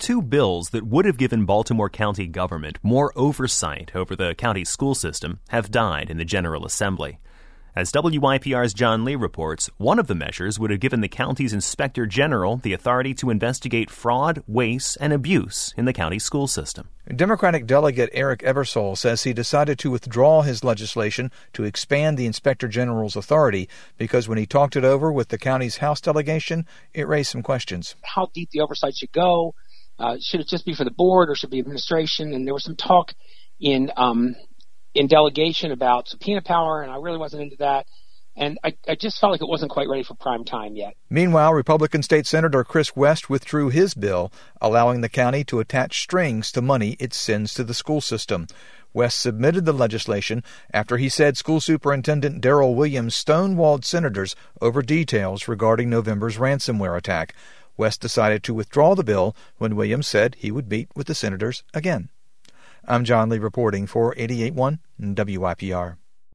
two bills that would have given Baltimore County government more oversight over the county school system have died in the General Assembly. As WYPR's John Lee reports, one of the measures would have given the county's inspector general the authority to investigate fraud, waste, and abuse in the county school system. Democratic delegate Eric Eversole says he decided to withdraw his legislation to expand the inspector general's authority because when he talked it over with the county's House delegation, it raised some questions. How deep the oversight should go? Should it just be for the board or should it be administration? And there was some talk in delegation about subpoena power, and I really wasn't into that. And I just felt like it wasn't quite ready for prime time yet. Meanwhile, Republican State Senator Chris West withdrew his bill, allowing the county to attach strings to money it sends to the school system. West submitted the legislation after he said School Superintendent Darrell Williams stonewalled senators over details regarding November's ransomware attack. West decided to withdraw the bill when Williams said he would meet with the senators again. I'm John Lee reporting for 88.1 WYPR.